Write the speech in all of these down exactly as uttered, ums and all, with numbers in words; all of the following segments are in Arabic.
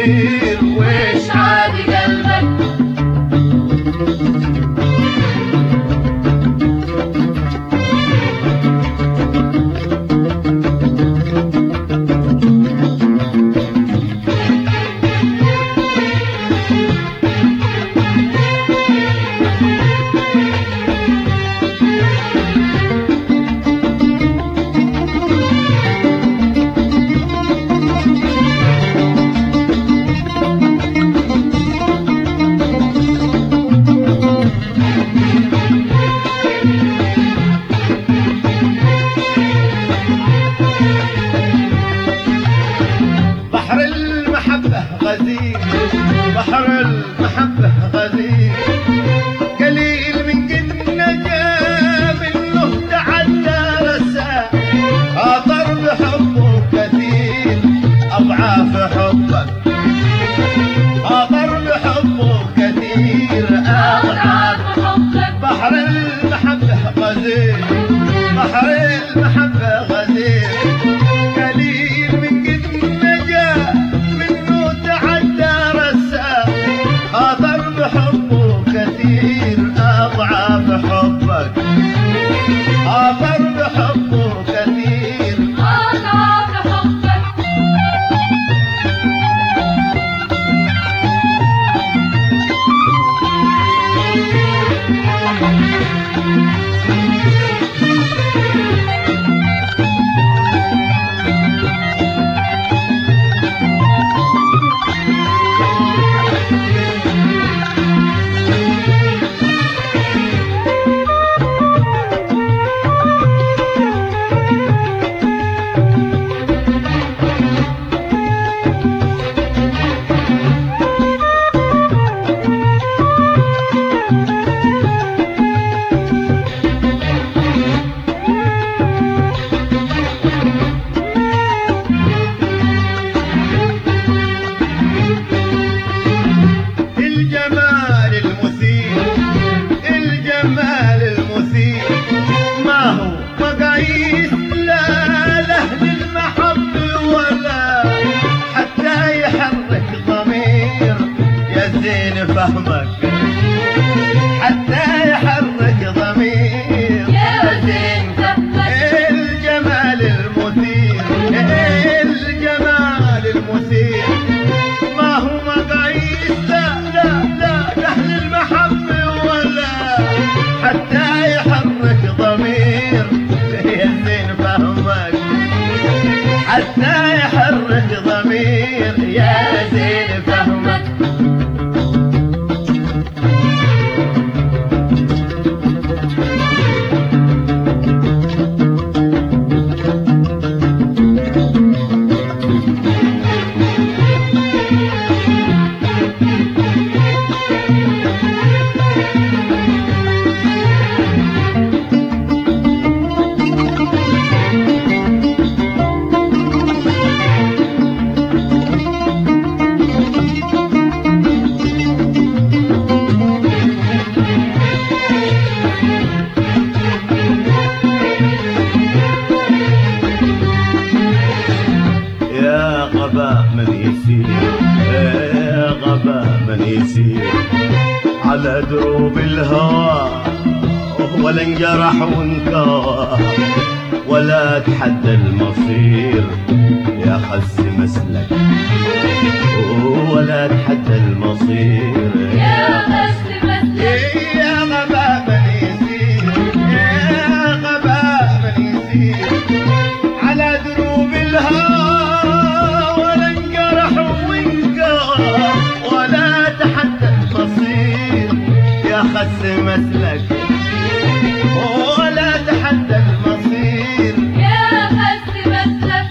المصير وش عاد قلبك. بحر المحبة غزير قليل من قد نجا منه تعدى رسا خاطر بحبه كثير أضعاف حبك خاطر بحبه كثير أضعاف حبك. بحر المحبة غزير بحر المحبة غزير قليل من قد نجا منه تعدى خاطر بحبه كثير أضعاف حبك خاطر بحبه كثير أضعاف حبك. الجمال المثير الجمال المثير ما هو مقاييس لا لأهل المحبة ولا حتى يحرك ضمير يا زين فهمك حتى يحرك ضمير يا زين فهمك. الجمال المثير الجمال المثير ما هو مقاييس لا لا لا لأهل المحبة ولا حتى يحرك ضمير يا زين فهمك حتى يحرك ضمير يا زين فهمك. يا غباء من يسير يا غباء من يسير على دروب الهوى ولا انجرح وانكوى ولا تحدى المصير يا خس مسلك ولا تحدى المصير يا خس مسلك. يا غباء من يسير يا غباء من يسير على دروب الهوى خس مسلك ولا تحدى المصير يا خس مسلك.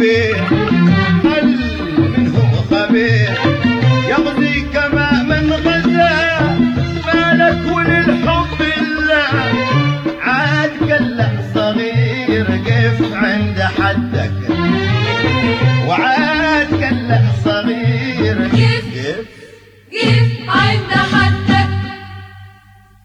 خبير هل منهم خبير يغزي كما من غزا مالك وللحب الله عاد كلا صغير قف عند حدك وعاد كلا صغير قف قف عند حدك